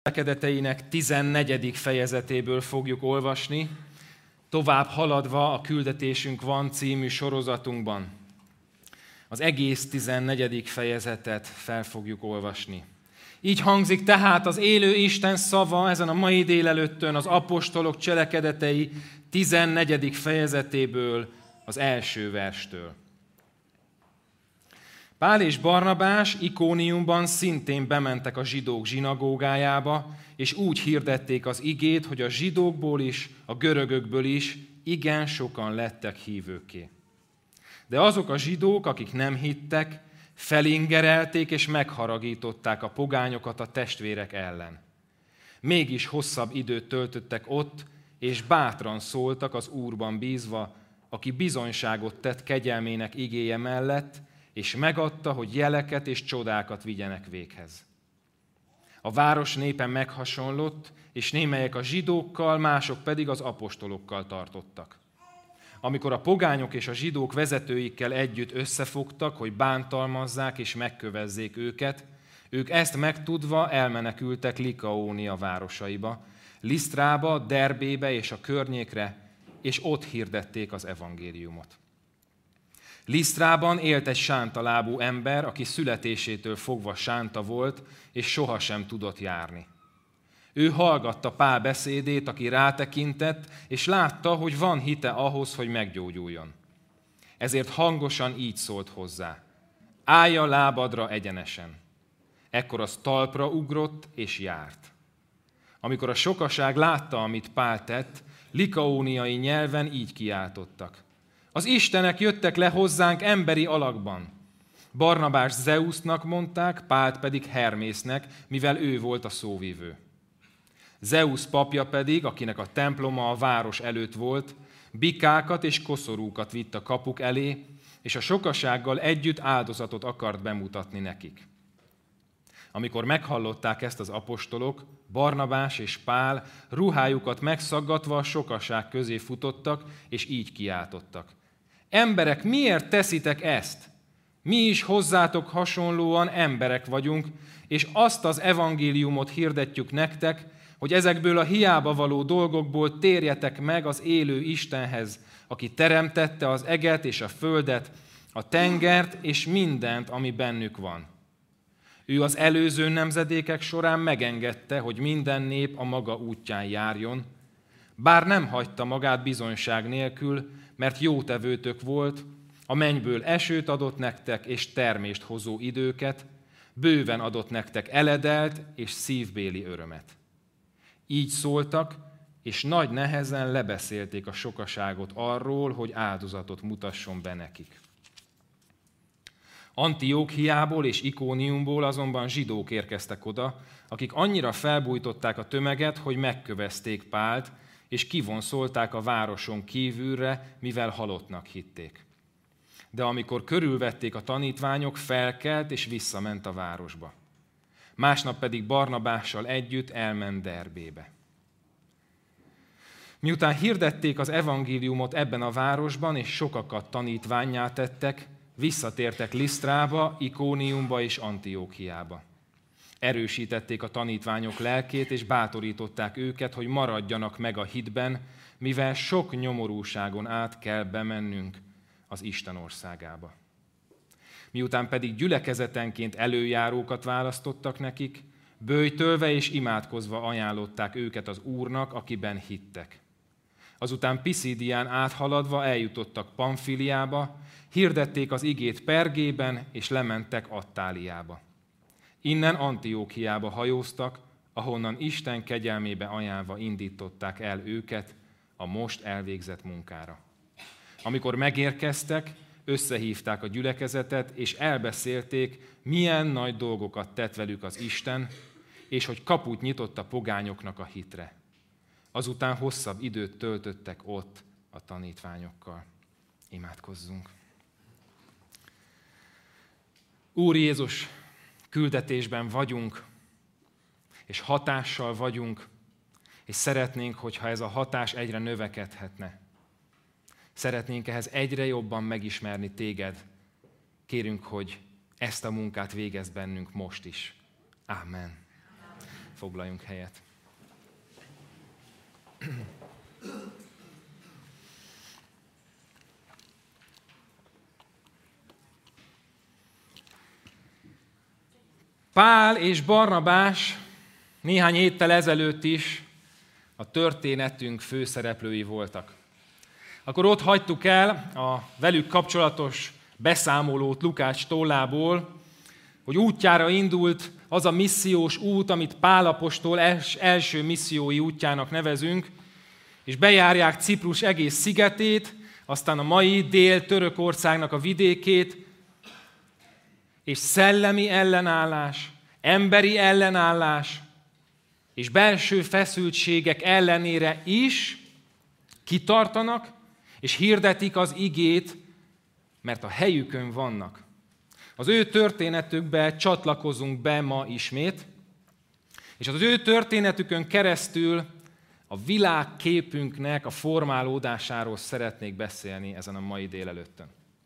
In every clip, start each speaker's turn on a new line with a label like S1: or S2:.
S1: Cselekedeteinek 14. fejezetéből fogjuk olvasni, tovább haladva a Küldetésünk van című sorozatunkban. Az egész 14. fejezetet fel fogjuk olvasni. Így hangzik tehát az élő Isten szava ezen a mai délelőttön az apostolok cselekedetei 14. fejezetéből, az első verstől. Pál és Barnabás Ikóniumban szintén bementek a zsidók zsinagógájába, és úgy hirdették az igét, hogy a zsidókból is, a görögökből is igen sokan lettek hívőkké. De azok a zsidók, akik nem hittek, felingerelték és megharagították a pogányokat a testvérek ellen. Mégis hosszabb időt töltöttek ott, és bátran szóltak az Úrban bízva, aki bizonyságot tett kegyelmének igéje mellett, és megadta, hogy jeleket és csodákat vigyenek véghez. A város népe meghasonlott, és némelyek a zsidókkal, mások pedig az apostolokkal tartottak. Amikor a pogányok és a zsidók vezetőikkel együtt összefogtak, hogy bántalmazzák és megkövezzék őket, ők ezt megtudva elmenekültek Likaónia városaiba, Lisztrába, Derbébe és a környékre, és ott hirdették az evangéliumot. Lisztrában élt egy sántalábú ember, aki születésétől fogva sánta volt, és sohasem tudott járni. Ő hallgatta Pál beszédét, aki rátekintett, és látta, hogy van hite ahhoz, hogy meggyógyuljon. Ezért hangosan így szólt hozzá: állj a lábadra egyenesen. Ekkor az talpra ugrott, és járt. Amikor a sokaság látta, amit Pál tett, likaóniai nyelven így kiáltottak: az istenek jöttek le hozzánk emberi alakban. Barnabás Zeusznak mondták, Pált pedig Hermésznek, mivel ő volt a szóvivő. Zeusz papja pedig, akinek a temploma a város előtt volt, bikákat és koszorúkat vitt a kapuk elé, és a sokasággal együtt áldozatot akart bemutatni nekik. Amikor meghallották ezt az apostolok, Barnabás és Pál ruhájukat megszaggatva a sokaság közé futottak, és így kiáltottak: emberek, miért teszitek ezt? Mi is hozzátok hasonlóan emberek vagyunk, és azt az evangéliumot hirdetjük nektek, hogy ezekből a hiába való dolgokból térjetek meg az élő Istenhez, aki teremtette az eget és a földet, a tengert és mindent, ami bennük van. Ő az előző nemzedékek során megengedte, hogy minden nép a maga útján járjon, bár nem hagyta magát bizonyság nélkül, mert jótevőtök volt, a mennyből esőt adott nektek és termést hozó időket, bőven adott nektek eledelt és szívbéli örömet. Így szóltak, és nagy nehezen lebeszélték a sokaságot arról, hogy áldozatot mutasson be nekik. Antiókiából és Ikóniumból azonban zsidók érkeztek oda, akik annyira felbújtották a tömeget, hogy megkövezték Pált, és kivonszolták a városon kívülre, mivel halottnak hitték. De amikor körülvették a tanítványok, felkelt és visszament a városba. Másnap pedig Barnabással együtt elment Derbébe. Miután hirdették az evangéliumot ebben a városban, és sokakat tanítvánnyá tettek, visszatértek Lisztrába, Ikóniumba és Antiókiába. Erősítették a tanítványok lelkét, és bátorították őket, hogy maradjanak meg a hitben, mivel sok nyomorúságon át kell bemennünk az Isten országába. Miután pedig gyülekezetenként előjárókat választottak nekik, böjtölve és imádkozva ajánlották őket az Úrnak, akiben hittek. Azután Piszidián áthaladva eljutottak Pamfiliába, hirdették az igét Pergében, és lementek Attáliába. Innen Antiókiába hajóztak, ahonnan Isten kegyelmébe ajánlva indították el őket a most elvégzett munkára. Amikor megérkeztek, összehívták a gyülekezetet, és elbeszélték, milyen nagy dolgokat tett velük az Isten, és hogy kaput nyitott a pogányoknak a hitre. Azután hosszabb időt töltöttek ott a tanítványokkal. Imádkozzunk. Úr Jézus, küldetésben vagyunk, és hatással vagyunk, és szeretnénk, hogyha ez a hatás egyre növekedhetne. Szeretnénk ehhez egyre jobban megismerni téged. Kérünk, hogy ezt a munkát végezd bennünk most is. Ámen. Foglaljunk helyet. Pál és Barnabás néhány héttel ezelőtt is a történetünk főszereplői voltak. Akkor ott hagytuk el a velük kapcsolatos beszámolót Lukács tollából, hogy útjára indult az a missziós út, amit Pál apostol első missziói útjának nevezünk, és bejárják Ciprus egész szigetét, aztán a mai Dél-Törökországnak a vidékét, és szellemi ellenállás, emberi ellenállás és belső feszültségek ellenére is kitartanak, és hirdetik az igét, mert a helyükön vannak. Az ő történetükbe csatlakozunk be ma ismét, és az ő történetükön keresztül a világképünknek a formálódásáról szeretnék beszélni ezen a mai délelőttön.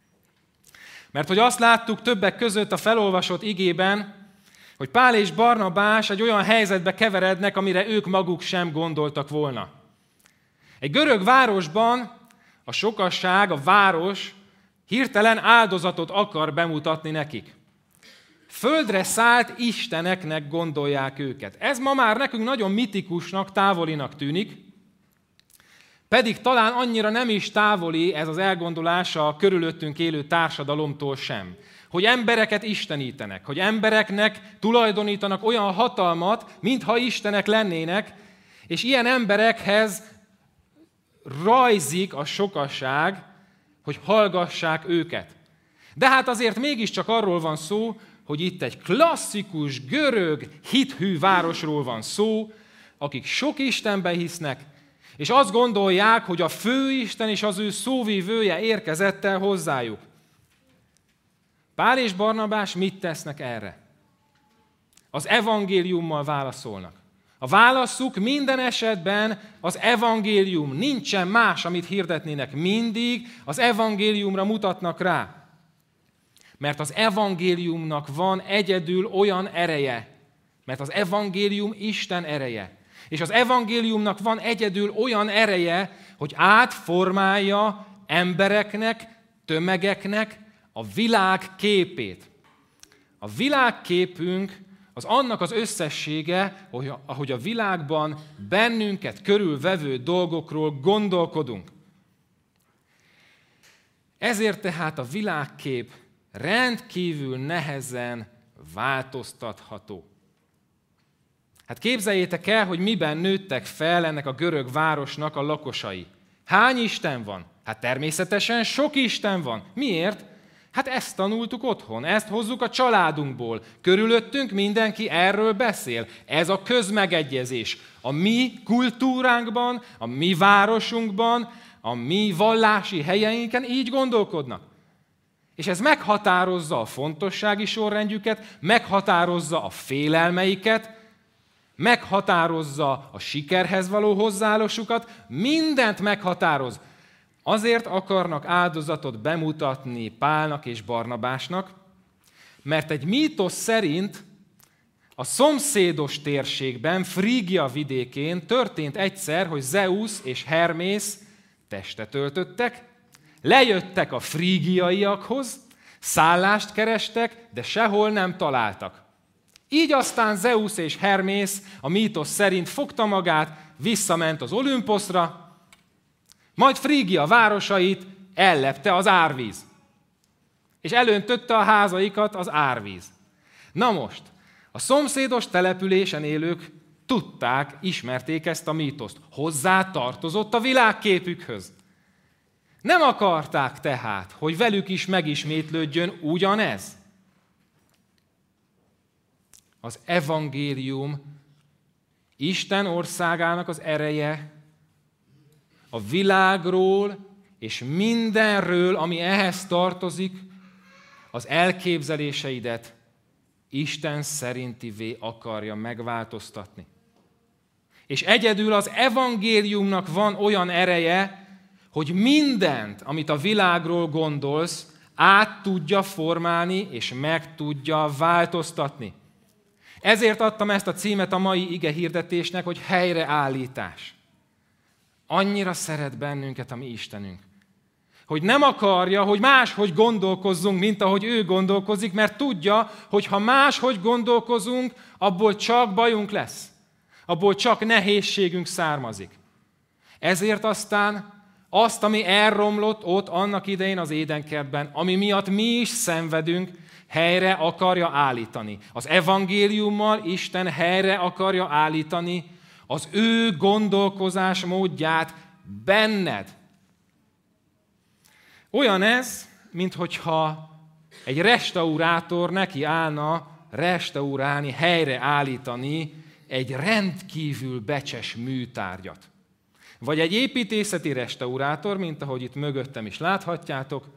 S1: Mert hogy azt láttuk többek között a felolvasott igében, hogy Pál és Barnabás egy olyan helyzetbe keverednek, amire ők maguk sem gondoltak volna. Egy görög városban a sokasság, a város hirtelen áldozatot akar bemutatni nekik. Földre szállt isteneknek gondolják őket. Ez ma már nekünk nagyon mitikusnak, távolinak tűnik, pedig talán annyira nem is távoli ez az elgondolás a körülöttünk élő társadalomtól sem. Hogy embereket istenítenek, hogy embereknek tulajdonítanak olyan hatalmat, mintha istenek lennének, és ilyen emberekhez rajzik a sokasság, hogy hallgassák őket. De hát azért mégiscsak arról van szó, hogy itt egy klasszikus, görög, hithű városról van szó, akik sok Istenbe hisznek, és azt gondolják, hogy a főisten és az ő szóvivője érkezett el hozzájuk. Pál és Barnabás mit tesznek erre? Az evangéliummal válaszolnak. A válaszuk minden esetben az evangélium, nincsen más, amit hirdetnének. Mindig az evangéliumra mutatnak rá. Mert az evangéliumnak van egyedül olyan ereje, mert az evangélium Isten ereje. És az evangéliumnak van egyedül olyan ereje, hogy átformálja embereknek, tömegeknek a világ képét. A világképünk az annak az összessége, ahogy a világban bennünket körülvevő dolgokról gondolkodunk. Ezért tehát a világkép rendkívül nehezen változtatható. Hát képzeljétek el, hogy miben nőttek fel ennek a görög városnak a lakosai. Hány isten van? Hát természetesen sok isten van. Miért? Hát ezt tanultuk otthon, ezt hozzuk a családunkból. Körülöttünk mindenki erről beszél. Ez a közmegegyezés. A mi kultúránkban, a mi városunkban, a mi vallási helyeinken így gondolkodnak. És ez meghatározza a fontossági sorrendjüket, meghatározza a félelmeiket, meghatározza a sikerhez való hozzáállásukat, mindent meghatároz. Azért akarnak áldozatot bemutatni Pálnak és Barnabásnak, mert egy mítosz szerint a szomszédos térségben, Frígia vidékén történt egyszer, hogy Zeusz és Hermész testet öltöttek, lejöttek a frígiaiakhoz, szállást kerestek, de sehol nem találtak. Így aztán Zeusz és Hermész a mítosz szerint fogta magát, visszament az Olümposzra, majd Frígia városait ellepte az árvíz. És elöntötte a házaikat az árvíz. Na most, a szomszédos településen élők tudták, ismerték ezt a mítoszt. Hozzá tartozott a világképükhöz. Nem akarták tehát, hogy velük is megismétlődjön ugyanez. Az evangélium Isten országának az ereje a világról és mindenről, ami ehhez tartozik, az elképzeléseidet Isten szerintivé akarja megváltoztatni. És egyedül az evangéliumnak van olyan ereje, hogy mindent, amit a világról gondolsz, át tudja formálni és meg tudja változtatni. Ezért adtam ezt a címet a mai ige hirdetésnek, hogy helyreállítás. Annyira szeret bennünket a mi Istenünk, hogy nem akarja, hogy máshogy gondolkozzunk, mint ahogy ő gondolkozik, mert tudja, hogy ha máshogy gondolkozunk, abból csak bajunk lesz. Abból csak nehézségünk származik. Ezért aztán azt, ami elromlott ott annak idején az Édenkertben, ami miatt mi is szenvedünk, helyre akarja állítani. Az evangéliummal Isten helyre akarja állítani az ő gondolkozás módját benned. Olyan ez, minthogyha egy restaurátor neki állna restaurálni, helyreállítani egy rendkívül becses műtárgyat. Vagy egy építészeti restaurátor, mint ahogy itt mögöttem is láthatjátok,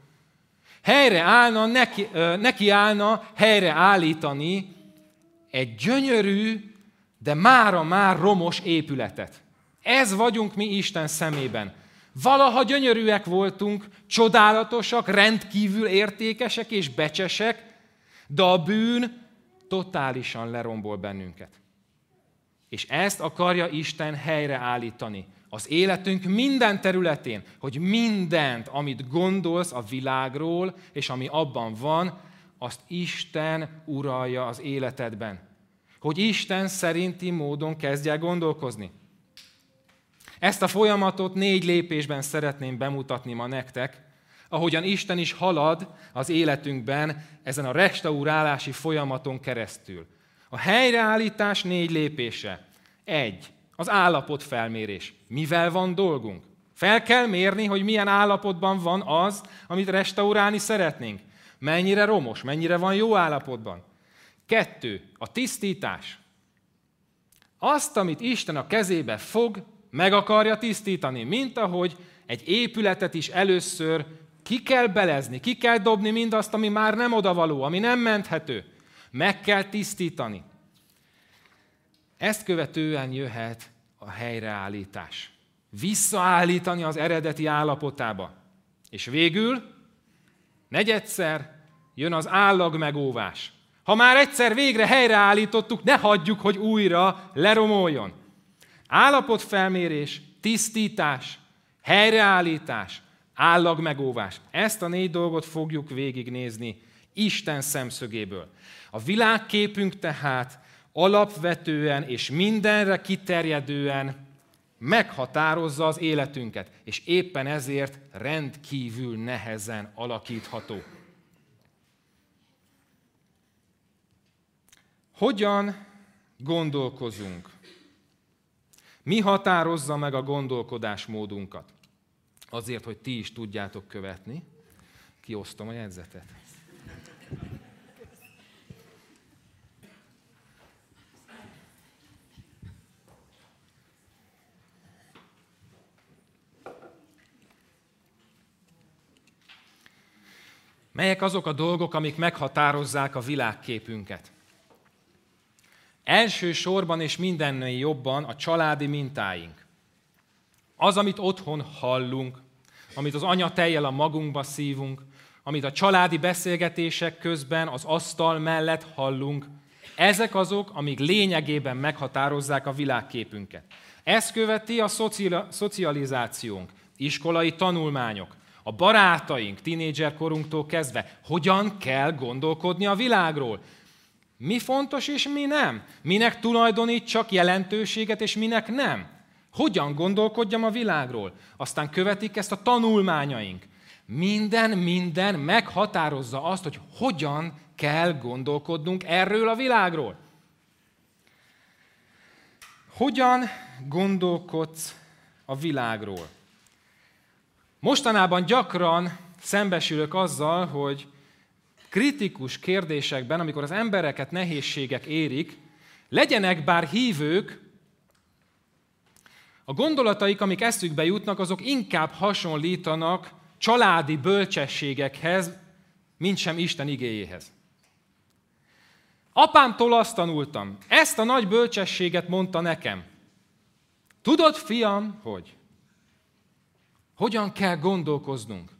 S1: neki állna helyreállítani egy gyönyörű, de mára már romos épületet. Ez vagyunk mi Isten szemében. Valaha gyönyörűek voltunk, csodálatosak, rendkívül értékesek és becsesek, de a bűn totálisan lerombol bennünket. És ezt akarja Isten helyreállítani az életünk minden területén, hogy mindent, amit gondolsz a világról, és ami abban van, azt Isten uralja az életedben. Hogy Isten szerinti módon kezdj el gondolkozni. Ezt a folyamatot 4 lépésben szeretném bemutatni ma nektek, ahogyan Isten is halad az életünkben ezen a restaurálási folyamaton keresztül. A helyreállítás 4 lépése. 1. Az állapotfelmérés. Mivel van dolgunk? Fel kell mérni, hogy milyen állapotban van az, amit restaurálni szeretnénk. Mennyire romos, mennyire van jó állapotban. 2. A tisztítás. Azt, amit Isten a kezébe fog, meg akarja tisztítani, mint ahogy egy épületet is először ki kell belezni, ki kell dobni mindazt, ami már nem odavaló, ami nem menthető. Meg kell tisztítani. Ezt követően jöhet a helyreállítás. Visszaállítani az eredeti állapotába. És végül, negyedszer jön az állagmegóvás. Ha már egyszer végre helyreállítottuk, ne hagyjuk, hogy újra leromoljon. Állapotfelmérés, tisztítás, helyreállítás, állagmegóvás. Ezt a 4 dolgot fogjuk végignézni Isten szemszögéből. A világképünk tehát alapvetően és mindenre kiterjedően meghatározza az életünket, és éppen ezért rendkívül nehezen alakítható. Hogyan gondolkozunk? Mi határozza meg a gondolkodásmódunkat? Azért, hogy ti is tudjátok követni, kiosztom a jegyzetet. Melyek azok a dolgok, amik meghatározzák a világképünket? Elsősorban és mindennél jobban a családi mintáink. Az, amit otthon hallunk, amit az anyatejjel a magunkba szívunk, amit a családi beszélgetések közben az asztal mellett hallunk, ezek azok, amik lényegében meghatározzák a világképünket. Ezt követi a szocializációnk, iskolai tanulmányok, a barátaink, tínédzserkorunktól kezdve, hogyan kell gondolkodni a világról. Mi fontos és mi nem? Minek tulajdonít csak jelentőséget és minek nem? Hogyan gondolkodjam a világról? Aztán követik ezt a tanulmányaink. Minden meghatározza azt, hogy hogyan kell gondolkodnunk erről a világról. Hogyan gondolkodsz a világról? Mostanában gyakran szembesülök azzal, hogy kritikus kérdésekben, amikor az embereket nehézségek érik, legyenek bár hívők, a gondolataik, amik eszükbe jutnak, azok inkább hasonlítanak családi bölcsességekhez, mint sem Isten igéjéhez. Apámtól azt tanultam, ezt a nagy bölcsességet mondta nekem. Tudod, fiam, hogy hogyan kell gondolkoznunk?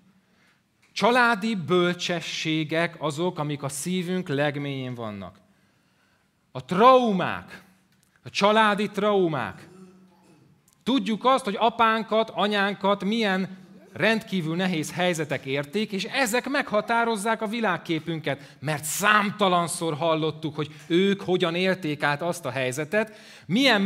S1: Családi bölcsességek azok, amik a szívünk legmélyén vannak. A traumák, a családi traumák. Tudjuk azt, hogy apánkat, anyánkat milyen rendkívül nehéz helyzetek érték, és ezek meghatározzák a világképünket, mert számtalanszor hallottuk, hogy ők hogyan élték át azt a helyzetet, milyen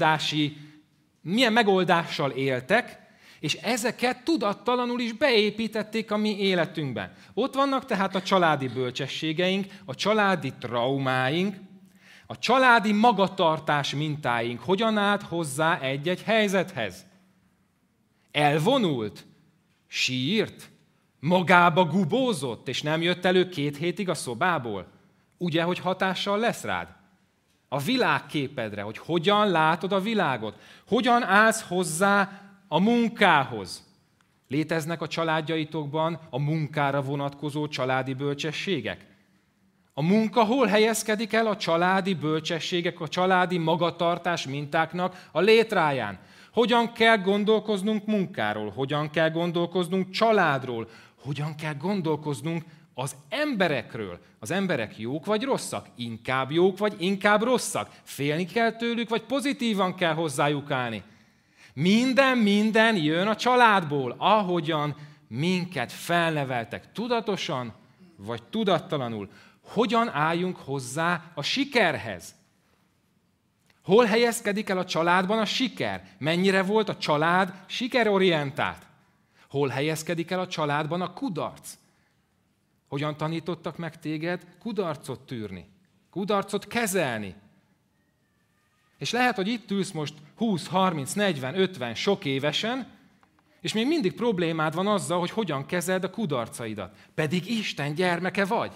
S1: megoldással éltek, és ezeket tudattalanul is beépítették a mi életünkben. Ott vannak tehát a családi bölcsességeink, a családi traumáink, a családi magatartás mintáink, hogyan állt hozzá egy-egy helyzethez. Elvonult, sírt, magába gubózott, és nem jött elő 2 hétig a szobából. Ugye, hogy hatással lesz rád? A világképedre, hogy hogyan látod a világot, hogyan állsz hozzá a munkához. Léteznek a családjaitokban a munkára vonatkozó családi bölcsességek? A munka hol helyezkedik el a családi bölcsességek, a családi magatartás mintáknak a létráján? Hogyan kell gondolkoznunk munkáról? Hogyan kell gondolkoznunk családról? Hogyan kell gondolkoznunk az emberekről? Az emberek jók vagy rosszak? Inkább jók vagy inkább rosszak? Félni kell tőlük, vagy pozitívan kell hozzájuk állni? Minden jön a családból, ahogyan minket felneveltek tudatosan, vagy tudattalanul. Hogyan álljunk hozzá a sikerhez? Hol helyezkedik el a családban a siker? Mennyire volt a család sikerorientált? Hol helyezkedik el a családban a kudarc? Hogyan tanítottak meg téged kudarcot tűrni? Kudarcot kezelni? És lehet, hogy itt ülsz most 20, 30, 40, 50 sok évesen, és még mindig problémád van azzal, hogy hogyan kezeld a kudarcaidat. Pedig Isten gyermeke vagy.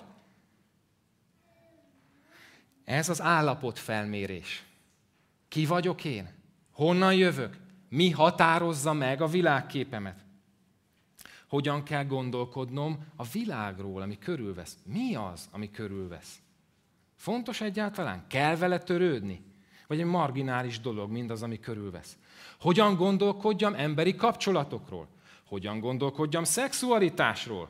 S1: Ez az állapotfelmérés. Ki vagyok én? Honnan jövök? Mi határozza meg a világképemet? Hogyan kell gondolkodnom a világról, ami körülvesz? Mi az, ami körülvesz? Fontos egyáltalán? Kell vele törődni? Vagy egy marginális dolog mindaz, ami körülvesz? Hogyan gondolkodjam emberi kapcsolatokról? Hogyan gondolkodjam szexualitásról?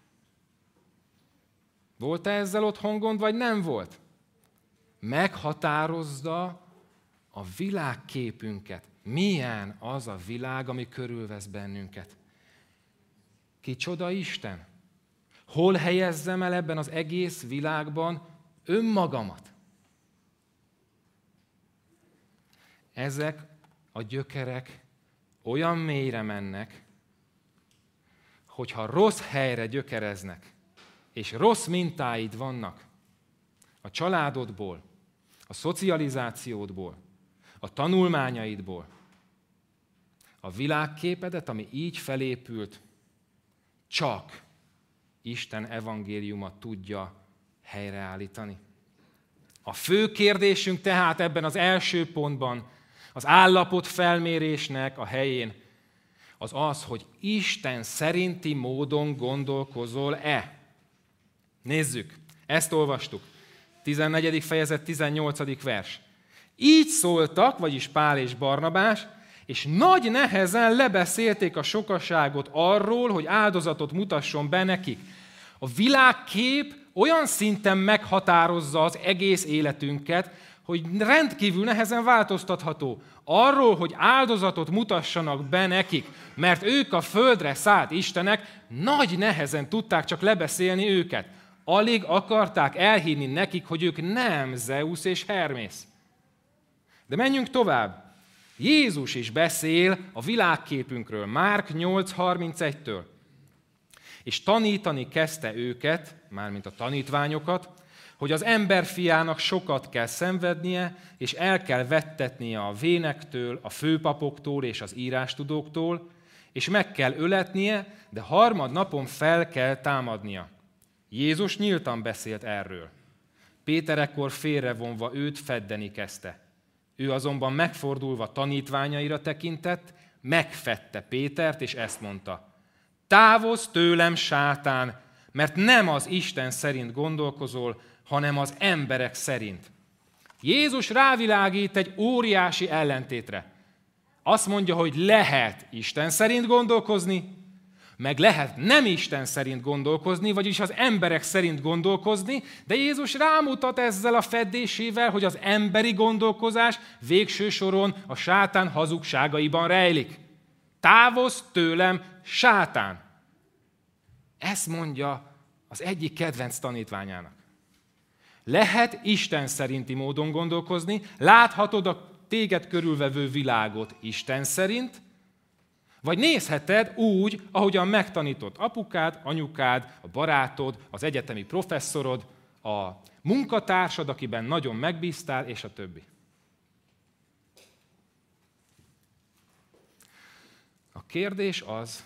S1: Volt-e ezzel otthon gond, vagy nem volt? Meghatározza a világképünket. Milyen az a világ, ami körülvesz bennünket? Kicsoda Isten? Hol helyezzem el ebben az egész világban önmagamat? Ezek a gyökerek olyan mélyre mennek, hogyha rossz helyre gyökereznek, és rossz mintáid vannak a családodból, a szocializációdból, a tanulmányaidból, a világképedet, ami így felépült, csak Isten evangéliuma tudja helyreállítani. A fő kérdésünk tehát ebben az első pontban, az állapotfelmérésnek a helyén, az az, hogy Isten szerinti módon gondolkozol-e? Nézzük, ezt olvastuk. 14. fejezet, 18. vers. Így szóltak, vagyis Pál és Barnabás, és nagy nehezen lebeszélték a sokaságot arról, hogy áldozatot mutasson be nekik. A világkép olyan szinten meghatározza az egész életünket, hogy rendkívül nehezen változtatható. Arról, hogy áldozatot mutassanak be nekik, mert ők a földre szállt istenek, nagy nehezen tudták csak lebeszélni őket. Alig akarták elhinni nekik, hogy ők nem Zeusz és Hermész. De menjünk tovább. Jézus is beszél a világképünkről, Márk 8.31-től. És tanítani kezdte őket, mármint a tanítványokat, hogy az emberfiának sokat kell szenvednie, és el kell vettetnie a vénektől, a főpapoktól és az írástudóktól, és meg kell öletnie, de harmadnapon fel kell támadnia. Jézus nyíltan beszélt erről. Péter ekkor félrevonva őt feddeni kezdte. Ő azonban megfordulva tanítványaira tekintett, megfedte Pétert, és ezt mondta: távozz tőlem, sátán, mert nem az Isten szerint gondolkozol, hanem az emberek szerint. Jézus rávilágít egy óriási ellentétre. Azt mondja, hogy lehet Isten szerint gondolkozni, Meg lehet nem Isten szerint gondolkozni, vagyis az emberek szerint gondolkozni, de Jézus rámutat ezzel a fedésével, hogy az emberi gondolkozás végső soron a sátán hazugságaiban rejlik. Távozz tőlem, sátán! Ezt mondja az egyik kedvenc tanítványának. Lehet Isten szerinti módon gondolkozni, láthatod a téged körülvevő világot Isten szerint, vagy nézheted úgy, ahogyan megtanított apukád, anyukád, a barátod, az egyetemi professzorod, a munkatársad, akiben nagyon megbíztál, és a többi. A kérdés az,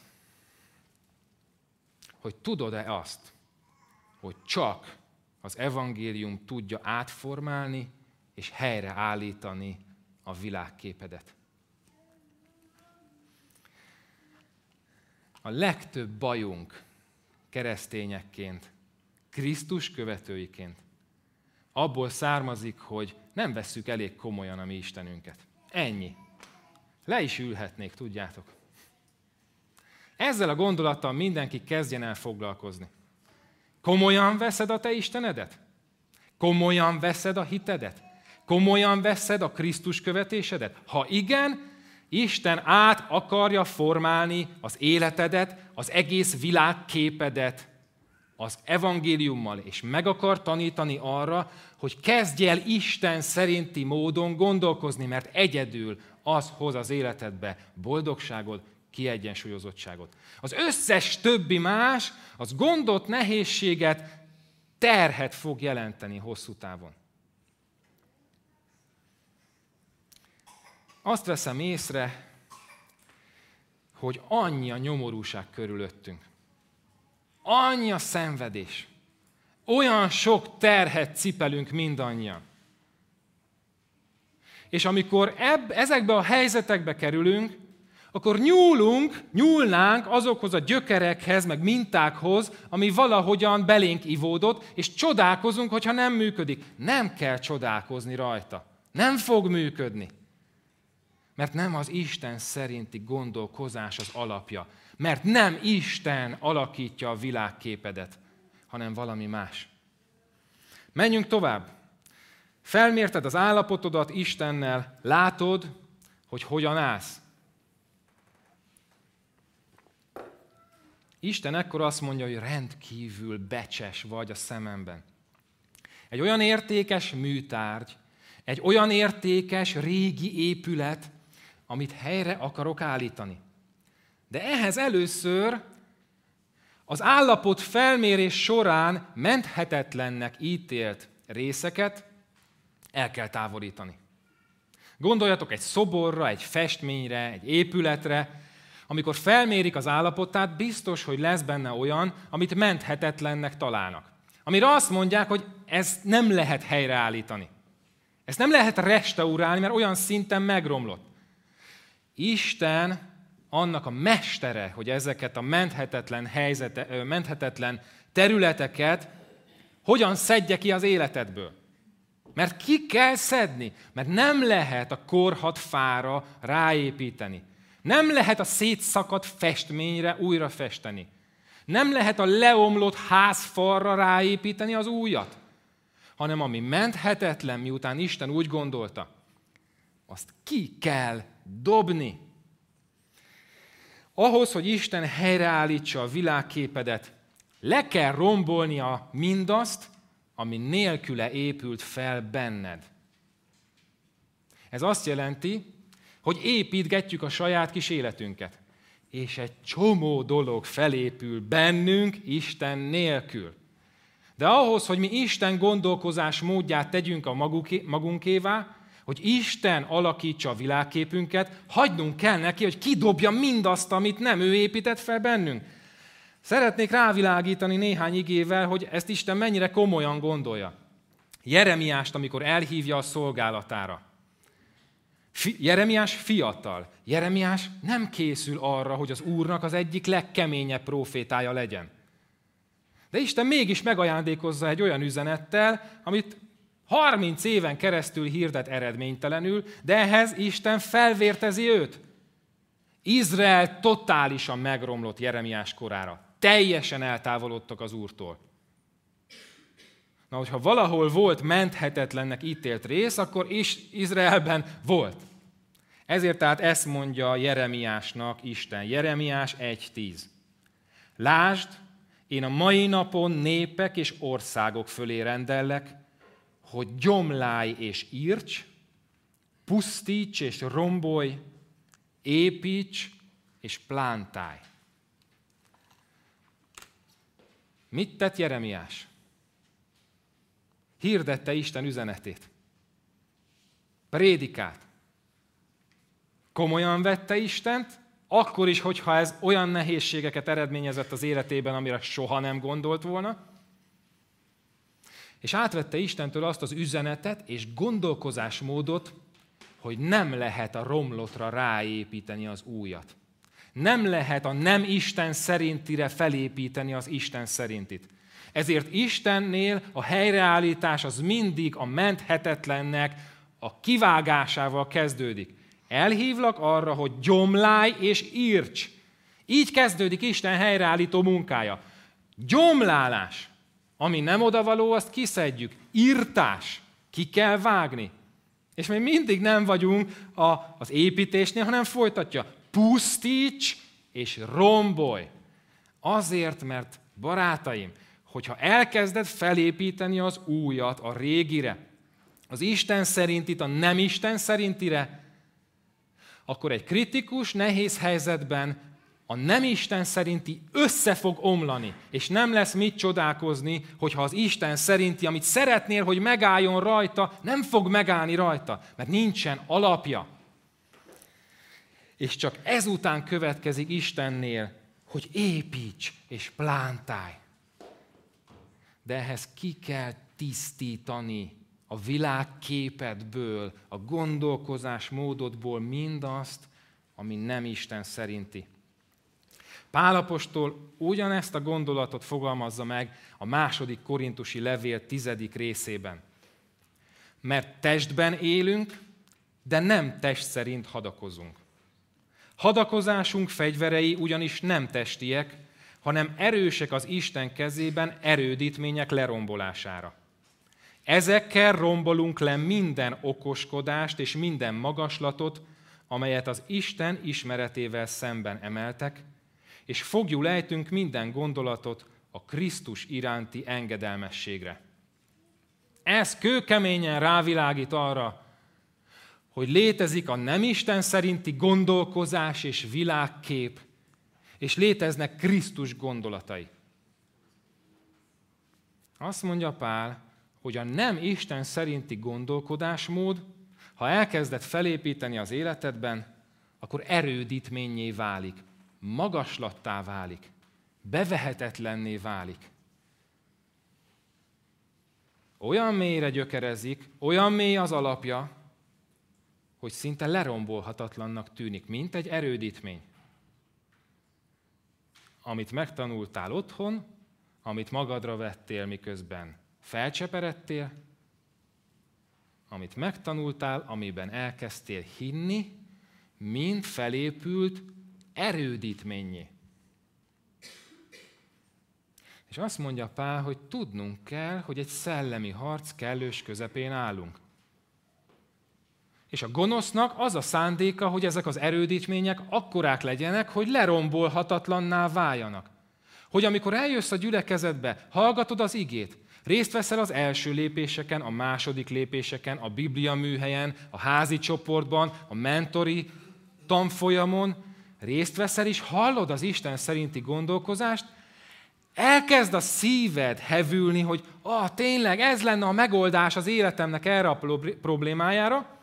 S1: hogy tudod-e azt, hogy csak az evangélium tudja átformálni és helyreállítani a világképedet. A legtöbb bajunk keresztényekként, Krisztus követőiként abból származik, hogy nem vesszük elég komolyan a mi Istenünket. Ennyi. Le is ülhetnék, tudjátok. Ezzel a gondolattal mindenki kezdjen el foglalkozni. Komolyan veszed a te Istenedet? Komolyan veszed a hitedet? Komolyan veszed a Krisztus követésedet? Ha igen, Isten át akarja formálni az életedet, az egész világképedet az evangéliummal, és meg akar tanítani arra, hogy kezdj el Isten szerinti módon gondolkozni, mert egyedül az hoz az életedbe boldogságot, kiegyensúlyozottságot. Az összes többi más, az gondot, nehézséget, terhet fog jelenteni hosszú távon. Azt veszem észre, hogy annyi a nyomorúság körülöttünk. Annyi a szenvedés. Olyan sok terhet cipelünk mindannyian. És amikor ezekbe a helyzetekbe kerülünk, akkor nyúlnánk azokhoz a gyökerekhez, meg mintákhoz, ami valahogyan belénk ivódott, és csodálkozunk, hogyha nem működik. Nem kell csodálkozni rajta. Nem fog működni. Mert nem az Isten szerinti gondolkozás az alapja. Mert nem Isten alakítja a világképedet, hanem valami más. Menjünk tovább. Felmérted az állapotodat Istennel, látod, hogy hogyan állsz. Isten ekkor azt mondja, hogy rendkívül becses vagy a szememben. Egy olyan értékes műtárgy, egy olyan értékes régi épület, amit helyre akarok állítani. De ehhez először az állapot felmérés során menthetetlennek ítélt részeket el kell távolítani. Gondoljatok egy szoborra, egy festményre, egy épületre. Amikor felmérik az állapotát, biztos, hogy lesz benne olyan, amit menthetetlennek találnak. Amire azt mondják, hogy ezt nem lehet helyreállítani. Ezt nem lehet restaurálni, mert olyan szinten megromlott. Isten annak a mestere, hogy ezeket a menthetetlen területeket hogyan szedje ki az életedből. Mert ki kell szedni, mert nem lehet a korhadt fára ráépíteni. Nem lehet a szétszakadt festményre újra festeni. Nem lehet a leomlott házfalra ráépíteni az újat. Hanem ami menthetetlen, miután Isten úgy gondolta, azt ki kell dobni. Ahhoz, hogy Isten helyreállítsa a világképedet, le kell rombolnia mindazt, ami nélküle épült fel benned. Ez azt jelenti, hogy építgetjük a saját kis életünket. És egy csomó dolog felépül bennünk Isten nélkül. De ahhoz, hogy mi Isten gondolkozás módját tegyünk a magunkévá, hogy Isten alakítsa a világképünket, hagynunk kell neki, hogy kidobja mindazt, amit nem ő épített fel bennünk. Szeretnék rávilágítani néhány igével, hogy ezt Isten mennyire komolyan gondolja. Jeremiást, amikor elhívja a szolgálatára. Jeremiás fiatal. Jeremiás nem készül arra, hogy az Úrnak az egyik legkeményebb prófétája legyen. De Isten mégis megajándékozza egy olyan üzenettel, amit 30 éven keresztül hirdet eredménytelenül, de ehhez Isten felvértezi őt. Izrael totálisan megromlott Jeremiás korára. Teljesen eltávolodtak az Úrtól. Na, hogyha valahol volt menthetetlennek ítélt rész, akkor is Izraelben volt. Ezért tehát ezt mondja Jeremiásnak Isten. Jeremiás 1:10. Lásd, én a mai napon népek és országok fölé rendellek, hogy gyomlálj és írts, pusztíts és rombolj, építs és plántálj. Mit tett Jeremiás? Hirdette Isten üzenetét. Prédikált. Komolyan vette Istent, akkor is, hogyha ez olyan nehézségeket eredményezett az életében, amire soha nem gondolt volna. És átvette Istentől azt az üzenetet és gondolkozásmódot, hogy nem lehet a romlottra ráépíteni az újat. Nem lehet a nem Isten szerintire felépíteni az Isten szerintit. Ezért Istennél a helyreállítás az mindig a menthetetlennek a kivágásával kezdődik. Elhívlak arra, hogy gyomlálj és írts. Így kezdődik Isten helyreállító munkája. Gyomlálás. Ami nem odavaló, azt kiszedjük. Írtás. Ki kell vágni. És még mindig nem vagyunk az építésnél, hanem folytatja. Pusztíts és rombolj. Azért, mert barátaim, hogyha elkezded felépíteni az újat a régire, az Isten szerintit a nem Isten szerintire, akkor egy kritikus, nehéz helyzetben a nem Isten szerinti össze fog omlani, és nem lesz mit csodálkozni, hogyha az Isten szerinti, amit szeretnél, hogy megálljon rajta, nem fog megállni rajta, mert nincsen alapja. És csak ezután következik Istennél, hogy építs és plántálj. De ehhez ki kell tisztítani a világképedből, a gondolkozásmódodból mindazt, ami nem Isten szerinti. Pál apostol ugyanezt a gondolatot fogalmazza meg a 2. Korintusi levél 10. részében. Mert testben élünk, de nem test szerint hadakozunk. Hadakozásunk fegyverei ugyanis nem testiek, hanem erősek az Isten kezében erődítmények lerombolására. Ezekkel rombolunk le minden okoskodást és minden magaslatot, amelyet az Isten ismeretével szemben emeltek, és foglyul ejtünk minden gondolatot a Krisztus iránti engedelmességre. Ez kőkeményen rávilágít arra, hogy létezik a nem Isten szerinti gondolkozás és világkép, és léteznek Krisztus gondolatai. Azt mondja Pál, hogy a nem Isten szerinti gondolkodásmód, ha elkezded felépíteni az életedben, akkor erődítménnyé válik, magaslattá válik, bevehetetlenné válik. Olyan mélyre gyökerezik, olyan mély az alapja, hogy szinte lerombolhatatlannak tűnik, mint egy erődítmény. Amit megtanultál otthon, amit magadra vettél, miközben felcseperedtél, amit megtanultál, amiben elkezdtél hinni, mind felépült erődítménnyé. És azt mondja Pál, hogy tudnunk kell, hogy egy szellemi harc kellős közepén állunk. És a gonosznak az a szándéka, hogy ezek az erődítmények akkorák legyenek, hogy lerombolhatatlanná váljanak. Hogy amikor eljössz a gyülekezetbe, hallgatod az igét, részt veszel az első lépéseken, a második lépéseken, a Biblia műhelyen, a házi csoportban, a mentori tanfolyamon, részt veszel és hallod az Isten szerinti gondolkozást, elkezd a szíved hevülni, hogy tényleg ez lenne a megoldás az életemnek erre a problémájára,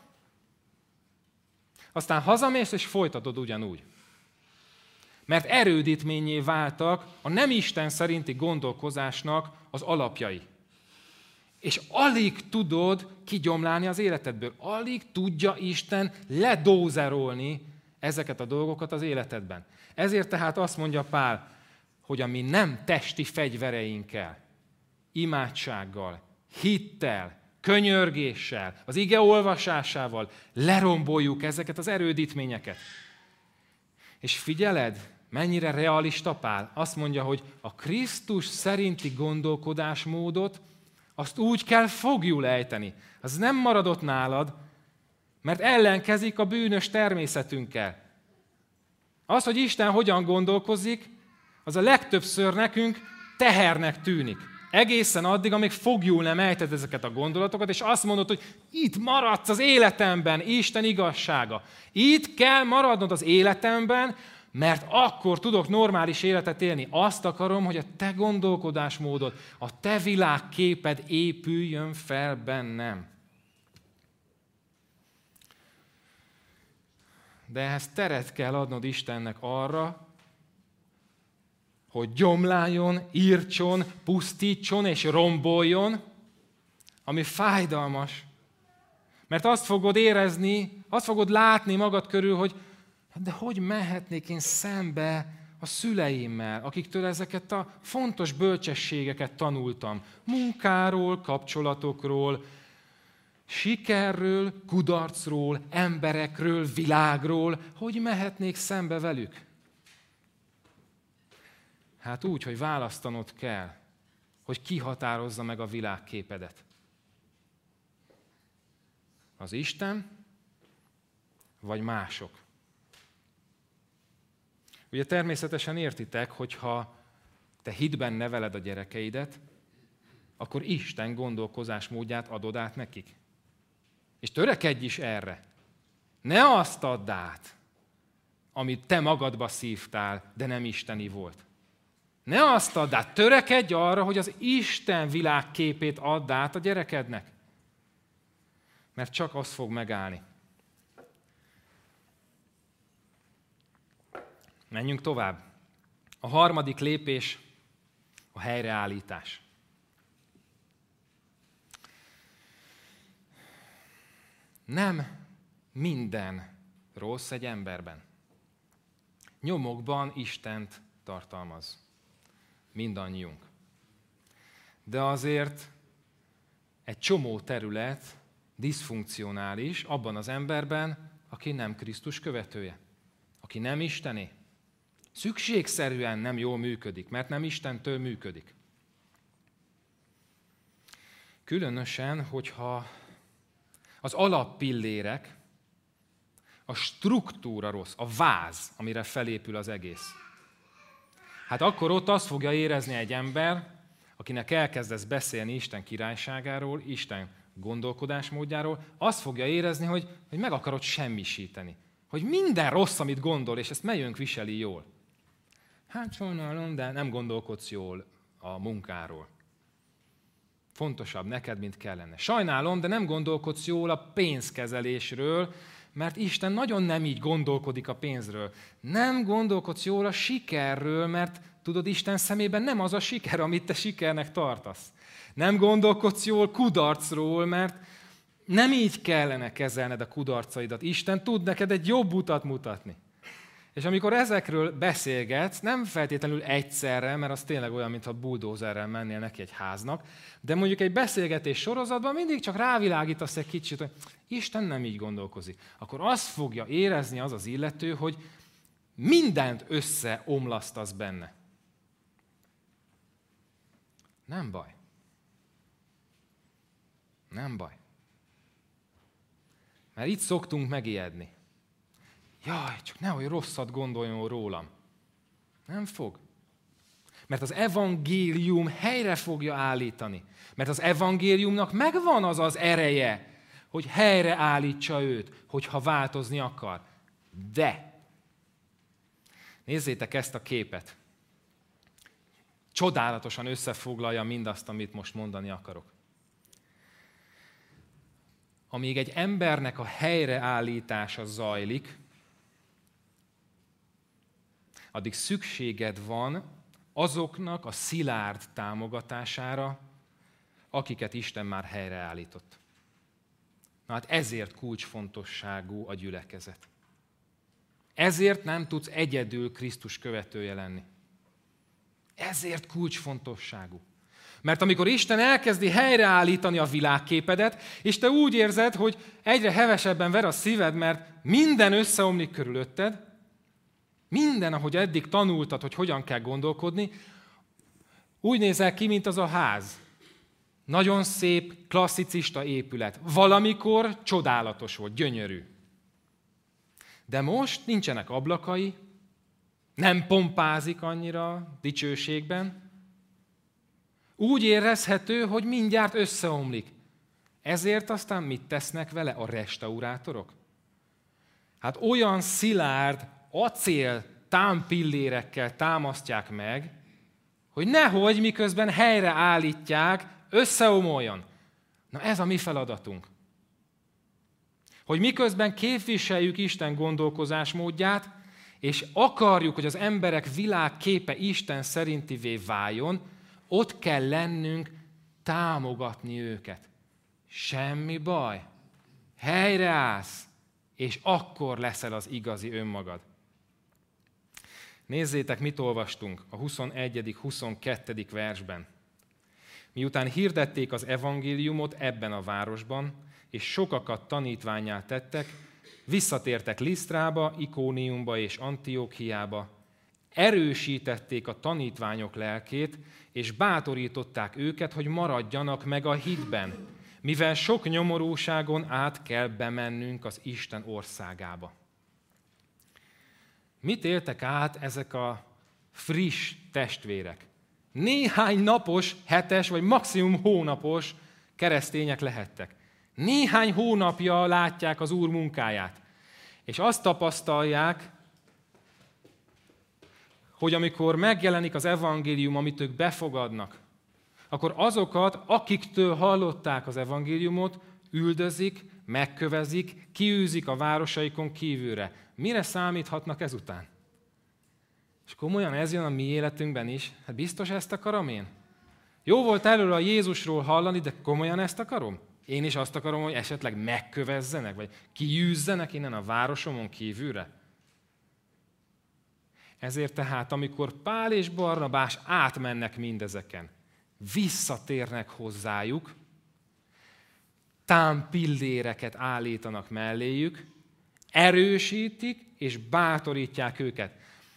S1: aztán hazamész és folytatod ugyanúgy. Mert erődítménnyé váltak a nem Isten szerinti gondolkozásnak az alapjai. És alig tudod kigyomlálni az életedből. Alig tudja Isten ledózerolni ezeket a dolgokat az életedben. Ezért tehát azt mondja Pál, hogy a mi nem testi fegyvereinkkel, imádsággal, hittel, könyörgéssel, az ige olvasásával leromboljuk ezeket az erődítményeket. És figyeled, mennyire realista Pál? Azt mondja, hogy a Krisztus szerinti gondolkodásmódot azt úgy kell foglyul ejteni. Az nem maradott nálad, mert ellenkezik a bűnös természetünkkel. Az, hogy Isten hogyan gondolkozik, az a legtöbbször nekünk tehernek tűnik. Egészen addig, amíg foglyul nem ejted ezeket a gondolatokat, és azt mondod, hogy itt maradsz az életemben, Isten igazsága. Itt kell maradnod az életemben, mert akkor tudok normális életet élni. Azt akarom, hogy a te gondolkodásmódod, a te világképed épüljön fel bennem. De ehhez teret kell adnod Istennek arra, hogy gyomláljon, írtson, pusztítson és romboljon, ami fájdalmas. Mert azt fogod érezni, azt fogod látni magad körül, hogy de hogy mehetnék én szembe a szüleimmel, akiktől ezeket a fontos bölcsességeket tanultam. Munkáról, kapcsolatokról, sikerről, kudarcról, emberekről, világról, hogy mehetnék szembe velük? Hát úgy, hogy választanod kell, hogy ki határozza meg a világképedet. Az Isten, vagy mások. Ugye természetesen értitek, hogyha te hitben neveled a gyerekeidet, akkor Isten gondolkozásmódját adod át nekik. És törekedj is erre. Ne azt add át, amit te magadba szívtál, de nem isteni volt. Ne azt add át, törekedj arra, hogy az Isten világképét add át a gyerekednek. Mert csak az fog megállni. Menjünk tovább. A harmadik lépés a helyreállítás. Nem minden rossz egy emberben. Nyomokban Istent tartalmaz. Mindannyiunk. De azért egy csomó terület diszfunkcionális abban az emberben, aki nem Krisztus követője, aki nem Istené. Szükségszerűen nem jól működik, mert nem Istentől működik. Különösen, hogyha az alappillérek, a struktúra rossz, a váz, amire felépül az egész. Hát akkor ott azt fogja érezni egy ember, akinek elkezdesz beszélni Isten királyságáról, Isten gondolkodásmódjáról, azt fogja érezni, hogy meg akarod semmisíteni. Hogy minden rossz, amit gondol, és ezt melyünk viseli jól. Hát sajnálom, de nem gondolkodsz jól a munkáról. Fontosabb neked, mint kellene. Sajnálom, de nem gondolkodsz jól a pénzkezelésről, mert Isten nagyon nem így gondolkodik a pénzről. Nem gondolkodsz jól a sikerről, mert tudod, Isten szemében nem az a siker, amit te sikernek tartasz. Nem gondolkodsz jól kudarcról, mert nem így kellene kezelned a kudarcaidat. Isten tud neked egy jobb utat mutatni. És amikor ezekről beszélgetsz, nem feltétlenül egyszerre, mert az tényleg olyan, mintha buldózerrel mennél neki egy háznak, de mondjuk egy beszélgetés sorozatban mindig csak rávilágítasz egy kicsit, hogy Isten nem így gondolkozik. Akkor azt fogja érezni az az illető, hogy mindent összeomlasztasz benne. Nem baj. Nem baj. Mert itt szoktunk megijedni. Jaj, csak nehogy rosszat gondoljon rólam. Nem fog. Mert az evangélium helyre fogja állítani. Mert az evangéliumnak megvan az az ereje, hogy helyre állítsa őt, hogyha változni akar. De nézzétek ezt a képet. Csodálatosan összefoglalja mindazt, amit most mondani akarok. Amíg egy embernek a helyreállítása zajlik, addig szükséged van azoknak a szilárd támogatására, akiket Isten már helyreállított. Na hát ezért kulcsfontosságú a gyülekezet. Ezért nem tudsz egyedül Krisztus követője lenni. Ezért kulcsfontosságú. Mert amikor Isten elkezdi helyreállítani a világképedet, és te úgy érzed, hogy egyre hevesebben ver a szíved, mert minden összeomlik körülötted, Minden, ahogy eddig tanultad, hogy hogyan kell gondolkodni, úgy nézel ki, mint az a ház. Nagyon szép, klasszicista épület. Valamikor csodálatos volt, gyönyörű. De most nincsenek ablakai, nem pompázik annyira dicsőségben. Úgy érezhető, hogy mindjárt összeomlik. Ezért aztán mit tesznek vele a restaurátorok? Hát olyan szilárd, acél támpillérekkel támasztják meg, hogy nehogy miközben helyreállítják, összeomoljon. Na ez a mi feladatunk. Hogy miközben képviseljük Isten gondolkozásmódját, és akarjuk, hogy az emberek világképe Isten szerintivé váljon, ott kell lennünk támogatni őket. Semmi baj. Helyreállsz, és akkor leszel az igazi önmagad. Nézzétek, mit olvastunk a 21.-22. versben. Miután hirdették az evangéliumot ebben a városban, és sokakat tanítvánnyá tettek, visszatértek Lisztrába, Ikóniumba és Antiókiába, erősítették a tanítványok lelkét, és bátorították őket, hogy maradjanak meg a hitben, mivel sok nyomorúságon át kell bemennünk az Isten országába. Mit éltek át ezek a friss testvérek? Néhány napos, hetes vagy maximum hónapos keresztények lehettek. Néhány hónapja látják az Úr munkáját. És azt tapasztalják, hogy amikor megjelenik az evangélium, amit ők befogadnak, akkor azokat, akiktől hallották az evangéliumot, üldözik, megkövezik, kiűzik a városaikon kívülre. Mire számíthatnak ezután? És komolyan ez jön a mi életünkben is. Hát biztos ezt akarom én? Jó volt előre a Jézusról hallani, de komolyan ezt akarom? Én is azt akarom, hogy esetleg megkövezzenek, vagy kiűzzenek innen a városomon kívülre. Ezért tehát, amikor Pál és Barnabás átmennek mindezeken, visszatérnek hozzájuk, támpilléreket állítanak melléjük, erősítik és bátorítják őket.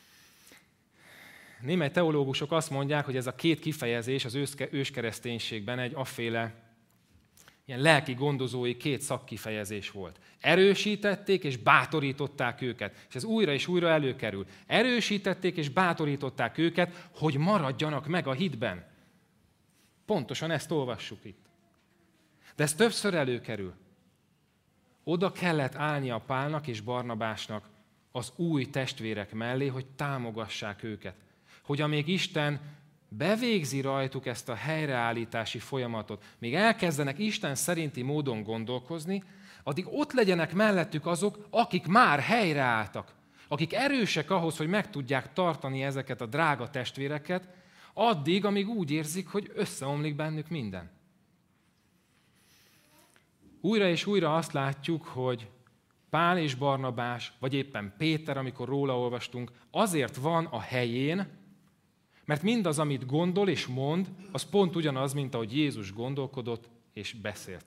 S1: Némely teológusok azt mondják, hogy ez a két kifejezés az őskereszténységben egy afféle ilyen lelki gondozói két szakkifejezés volt. Erősítették és bátorították őket. És ez újra és újra előkerül. Erősítették és bátorították őket, hogy maradjanak meg a hitben. Pontosan ezt olvassuk itt. De ez többször előkerül. Oda kellett állnia Pálnak és Barnabásnak az új testvérek mellé, hogy támogassák őket. Hogy amíg Isten bevégzi rajtuk ezt a helyreállítási folyamatot, még elkezdenek Isten szerinti módon gondolkozni, addig ott legyenek mellettük azok, akik már helyreálltak, akik erősek ahhoz, hogy meg tudják tartani ezeket a drága testvéreket, addig, amíg úgy érzik, hogy összeomlik bennük minden. Újra és újra azt látjuk, hogy Pál és Barnabás, vagy éppen Péter, amikor róla olvastunk, azért van a helyén, mert mindaz, amit gondol és mond, az pont ugyanaz, mint ahogy Jézus gondolkodott és beszélt.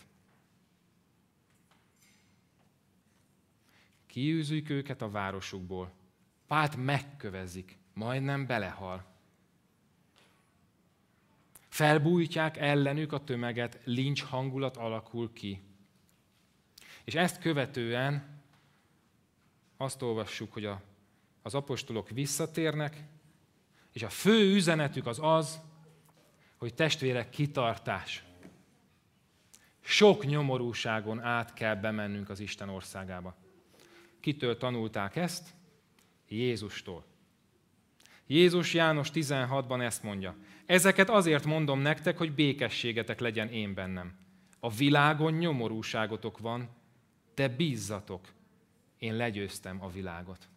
S1: Kiűzzük őket a városukból. Pált megkövezik, majdnem belehal. Felbújtják ellenük a tömeget, lincs hangulat alakul ki. És ezt követően azt olvassuk, hogy az apostolok visszatérnek, és a fő üzenetük az az, hogy testvérek, kitartás. Sok nyomorúságon át kell bemennünk az Isten országába. Kitől tanulták ezt? Jézustól. Jézus János 16-ban ezt mondja. Ezeket azért mondom nektek, hogy békességetek legyen én bennem. A világon nyomorúságotok van, de bízzatok, én legyőztem a világot.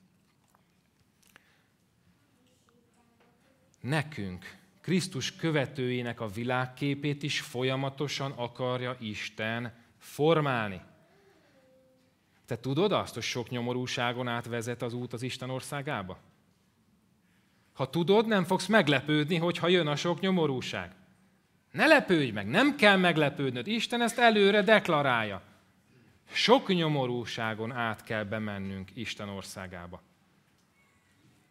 S1: Nekünk, Krisztus követőinek a világképét is folyamatosan akarja Isten formálni. Te tudod azt, hogy sok nyomorúságon át vezet az út az Isten országába? Ha tudod, nem fogsz meglepődni, hogyha jön a sok nyomorúság. Ne lepődj meg, nem kell meglepődnöd. Isten ezt előre deklarálja. Sok nyomorúságon át kell bemennünk Isten országába.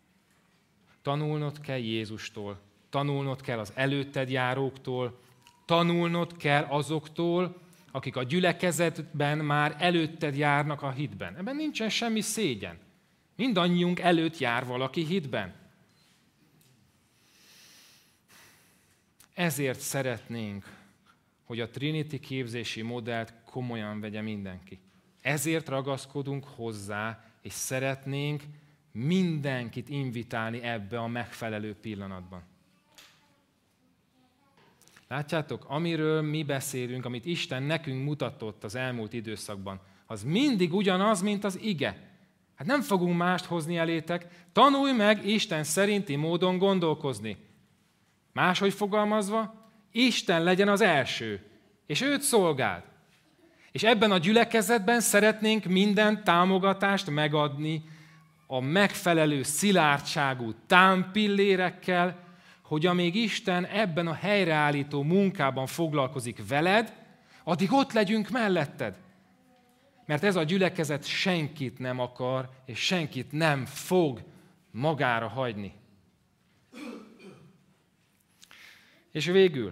S1: tanulnod kell Jézustól, tanulnod kell az előtted járóktól, tanulnod kell azoktól, akik a gyülekezetben már előtted járnak a hitben. Ebben nincsen semmi szégyen. Mindannyiunk előtt jár valaki hitben. Ezért szeretnénk, hogy a Trinity képzési modellt komolyan vegye mindenki. Ezért ragaszkodunk hozzá, és szeretnénk mindenkit invitálni ebbe a megfelelő pillanatban. Látjátok, amiről mi beszélünk, amit Isten nekünk mutatott az elmúlt időszakban, az mindig ugyanaz, mint az ige. Hát nem fogunk mást hozni elétek, tanulj meg Isten szerinti módon gondolkozni. Máshogy fogalmazva, Isten legyen az első, és őt szolgáld. És ebben a gyülekezetben szeretnénk minden támogatást megadni a megfelelő szilárdságú támpillérekkel, hogy amíg Isten ebben a helyreállító munkában foglalkozik veled, addig ott legyünk melletted. Mert ez a gyülekezet senkit nem akar, és senkit nem fog magára hagyni. És végül,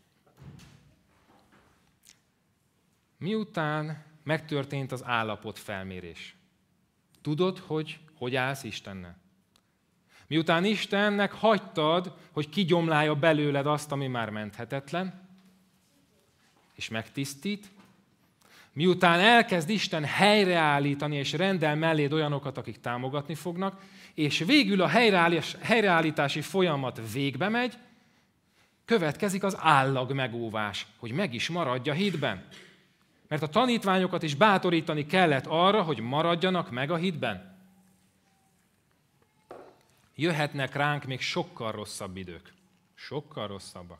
S1: miután megtörtént az állapotfelmérés, tudod, hogy állsz Istennel? Miután Istennek hagytad, hogy kigyomlálja belőled azt, ami már menthetetlen, és megtisztít, miután elkezd Isten helyreállítani és rendel melléd olyanokat, akik támogatni fognak, és végül a helyreállítási folyamat végbe megy, következik az állag megóvás, hogy meg is maradj a hitben. Mert a tanítványokat is bátorítani kellett arra, hogy maradjanak meg a hitben. Jöhetnek ránk még sokkal rosszabb idők. Sokkal rosszabbak.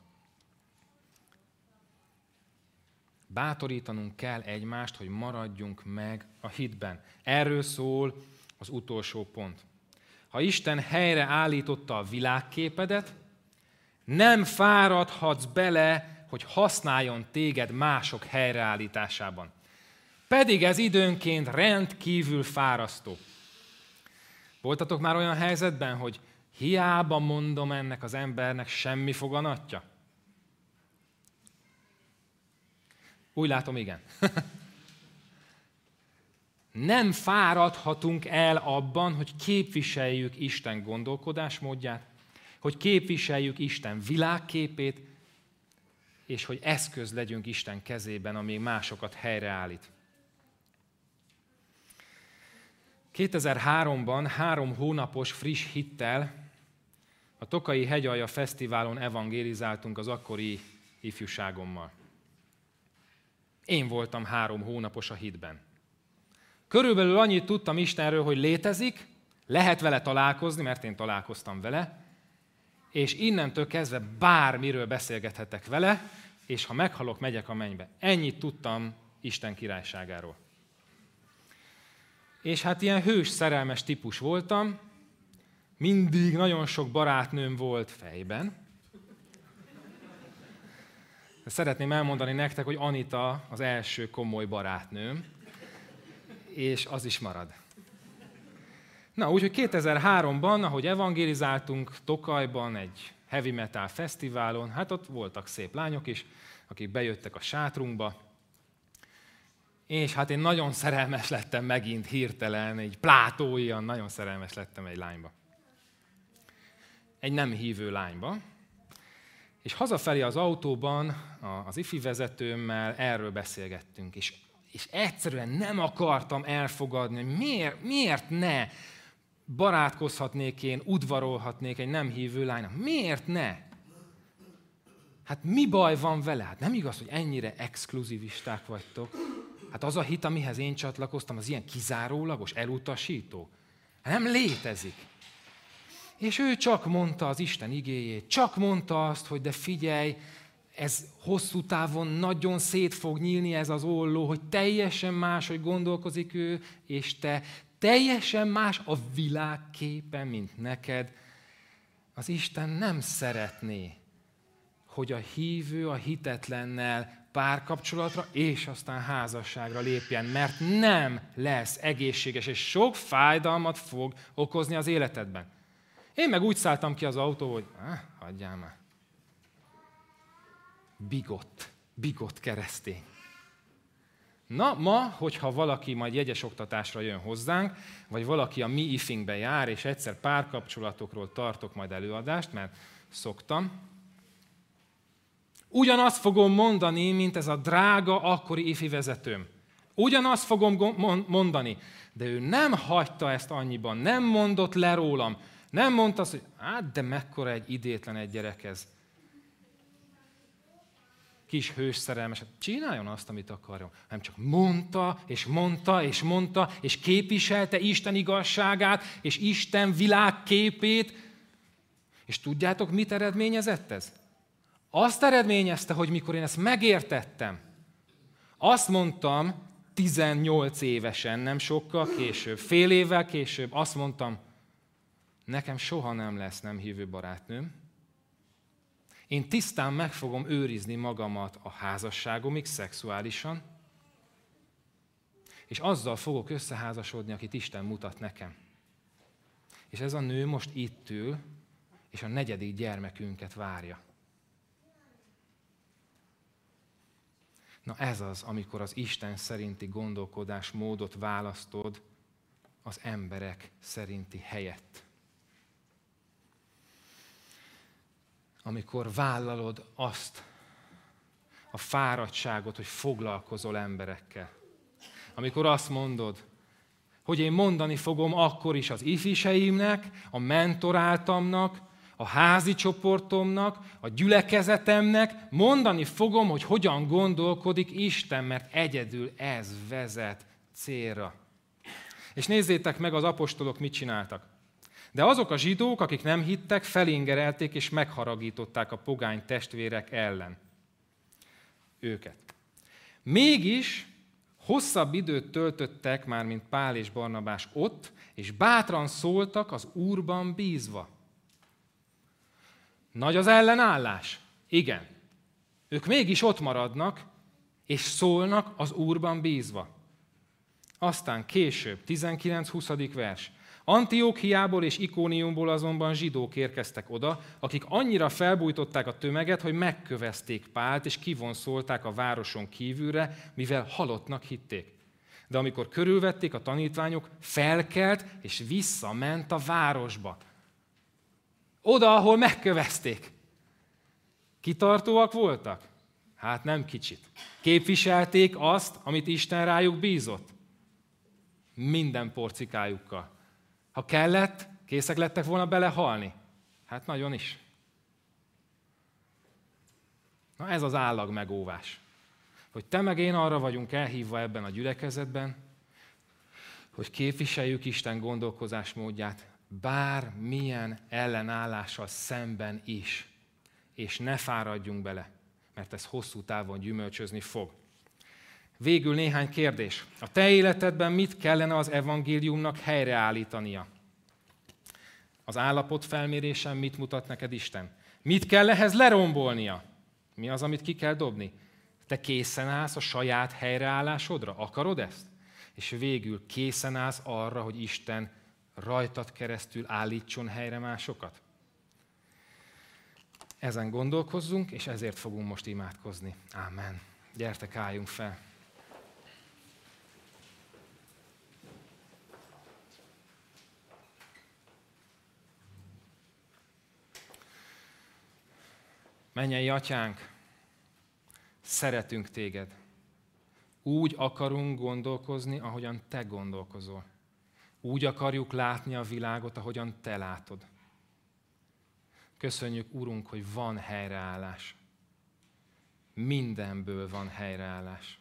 S1: Bátorítanunk kell egymást, hogy maradjunk meg a hitben. Erről szól az utolsó pont. Ha Isten helyre állította a világképedet, nem fáradhatsz bele, hogy használjon téged mások helyreállításában. Pedig ez időnként rendkívül fárasztó. Voltatok már olyan helyzetben, hogy hiába mondom ennek az embernek, semmi foganatja? Úgy látom, igen. Nem fáradhatunk el abban, hogy képviseljük Isten gondolkodásmódját, hogy képviseljük Isten világképét, és hogy eszköz legyünk Isten kezében, amíg másokat helyreállít. 2003-ban 3 hónapos friss hittel a Tokaji Hegyalja Fesztiválon evangélizáltunk az akkori ifjúságommal. Én voltam 3 hónapos a hitben. Körülbelül annyit tudtam Istenről, hogy létezik, lehet vele találkozni, mert én találkoztam vele, és innentől kezdve bármiről beszélgethetek vele, és ha meghalok, megyek a mennybe. Ennyit tudtam Isten királyságáról. És hát ilyen hős, szerelmes típus voltam, mindig nagyon sok barátnőm volt fejben. Szeretném elmondani nektek, hogy Anita az első komoly barátnőm, és az is marad. Na, úgyhogy 2003-ban, ahogy evangélizáltunk Tokajban, egy heavy metal fesztiválon, hát ott voltak szép lányok is, akik bejöttek a sátrunkba, és hát én nagyon szerelmes lettem megint hirtelen, egy plátóian nagyon szerelmes lettem egy lányba. Egy nem hívő lányba. És hazafelé az autóban az ifi vezetőmmel erről beszélgettünk, és egyszerűen nem akartam elfogadni, hogy miért ne barátkozhatnék én, udvarolhatnék egy nem hívő lánynak. Miért ne? Hát mi baj van vele? Hát nem igaz, hogy ennyire exkluzivisták vagytok. Hát az a hit, amihez én csatlakoztam, az ilyen kizárólagos, elutasító. Hát nem létezik. És ő csak mondta az Isten igéjét, csak mondta azt, hogy de figyelj, ez hosszú távon nagyon szét fog nyílni ez az olló, hogy teljesen más, hogy gondolkozik ő, és te teljesen más a világképe, mint neked. Az Isten nem szeretné, hogy a hívő a hitetlennel párkapcsolatra és aztán házasságra lépjen, mert nem lesz egészséges, és sok fájdalmat fog okozni az életedben. Én meg úgy szálltam ki az autóból, hogy hagyjál már. Bigott keresztény. Na, ma, hogyha valaki majd jegyes oktatásra jön hozzánk, vagy valaki a mi ifingbe jár, és egyszer párkapcsolatokról tartok majd előadást, mert szoktam, ugyanazt fogom mondani, mint ez a drága akkori ifi vezetőm. Ugyanazt fogom mondani, de ő nem hagyta ezt annyiban, nem mondott le rólam, nem mondta azt, hogy de mekkora egy idétlen egy gyerek ez. Kis hős szerelmes, csináljon azt, amit akarjon. Nem csak mondta, és mondta, és mondta, és képviselte Isten igazságát, és Isten világképét. És tudjátok, mit eredményezett ez? Azt eredményezte, hogy mikor én ezt megértettem, azt mondtam 18 évesen, nem sokkal később, fél évvel később, azt mondtam, nekem soha nem lesz nem hívő barátnőm. Én tisztán meg fogom őrizni magamat a házasságomig szexuálisan, és azzal fogok összeházasodni, akit Isten mutat nekem. És ez a nő most itt ül, és a 4. gyermekünket várja. Na ez az, amikor az Isten szerinti gondolkodásmódot választod az emberek szerinti helyett. Amikor vállalod azt a fáradtságot, hogy foglalkozol emberekkel. Amikor azt mondod, hogy én mondani fogom akkor is az ifiseimnek, a mentoráltamnak, a házi csoportomnak, a gyülekezetemnek, mondani fogom, hogy hogyan gondolkodik Isten, mert egyedül ez vezet célra. És nézzétek meg, az apostolok mit csináltak. De azok a zsidók, akik nem hittek, felingerelték és megharagították a pogány testvérek ellen őket. Mégis hosszabb időt töltöttek már, mint Pál és Barnabás ott, és bátran szóltak az Úrban bízva. Nagy az ellenállás? Igen. Ők mégis ott maradnak, és szólnak az Úrban bízva. Aztán később, 19-20. vers. Antiókiából és Ikóniumból azonban zsidók érkeztek oda, akik annyira felbújtották a tömeget, hogy megkövezték Pált, és kivonszolták a városon kívülre, mivel halottnak hitték. De amikor körülvették, a tanítványok, felkelt, és visszament a városba. Oda, ahol megkövezték. Kitartóak voltak? Hát nem kicsit. Képviselték azt, amit Isten rájuk bízott. Minden porcikájukkal. Ha kellett, készek lettek volna belehalni? Hát nagyon is. Na ez az állag megóvás. Hogy te meg én arra vagyunk elhívva ebben a gyülekezetben, hogy képviseljük Isten gondolkozásmódját, bármilyen ellenállással szemben is. És ne fáradjunk bele, mert ez hosszú távon gyümölcsözni fog. Végül néhány kérdés. A te életedben mit kellene az evangéliumnak helyreállítania? Az állapot felmérésen mit mutat neked Isten? Mit kell ehhez lerombolnia? Mi az, amit ki kell dobni? Te készen állsz a saját helyreállásodra? Akarod ezt? És végül készen állsz arra, hogy Isten rajtad keresztül állítson helyre másokat? Ezen gondolkozzunk, és ezért fogunk most imádkozni. Ámen. Gyertek, álljunk fel. Mennyei Atyánk, szeretünk Téged. Úgy akarunk gondolkozni, ahogyan Te gondolkozol. Úgy akarjuk látni a világot, ahogyan Te látod. Köszönjük, Urunk, hogy van helyreállás. Mindenből van helyreállás.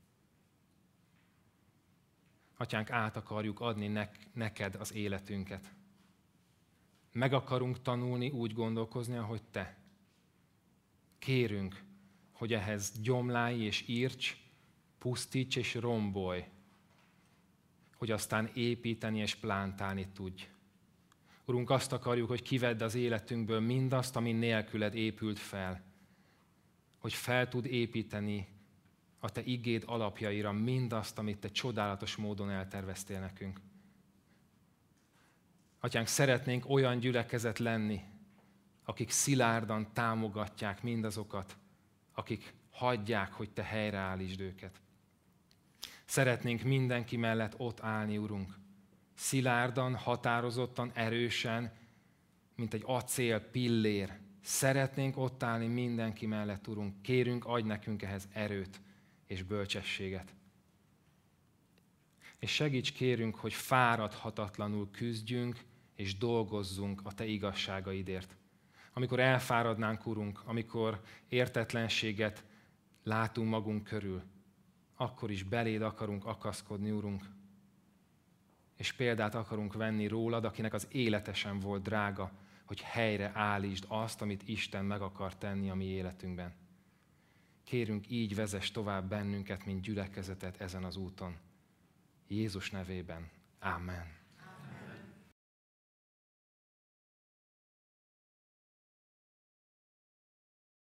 S1: Atyánk, át akarjuk adni neked az életünket. Meg akarunk tanulni úgy gondolkozni, ahogy Te. Kérünk, hogy ehhez gyomlálj és írts, pusztíts és rombolj, hogy aztán építeni és plántálni tudj. Urunk, azt akarjuk, hogy kivedd az életünkből mindazt, ami nélküled épült fel, hogy fel tud építeni a Te igéd alapjaira mindazt, amit Te csodálatos módon elterveztél nekünk. Atyánk, szeretnénk olyan gyülekezet lenni, akik szilárdan támogatják mindazokat, akik hagyják, hogy Te helyreállítsd őket. Szeretnénk mindenki mellett ott állni, Urunk, szilárdan, határozottan, erősen, mint egy acél pillér. Szeretnénk ott állni mindenki mellett, Urunk. Kérünk, adj nekünk ehhez erőt és bölcsességet. És segíts, kérünk, hogy fáradhatatlanul küzdjünk és dolgozzunk a Te igazságaidért. Amikor elfáradnánk, Urunk, amikor értetlenséget látunk magunk körül, akkor is beléd akarunk akaszkodni, Urunk. És példát akarunk venni rólad, akinek az élete sem volt drága, hogy helyre állítsd azt, amit Isten meg akar tenni a mi életünkben. Kérünk, így vezess tovább bennünket, mint gyülekezetet ezen az úton. Jézus nevében. Amen.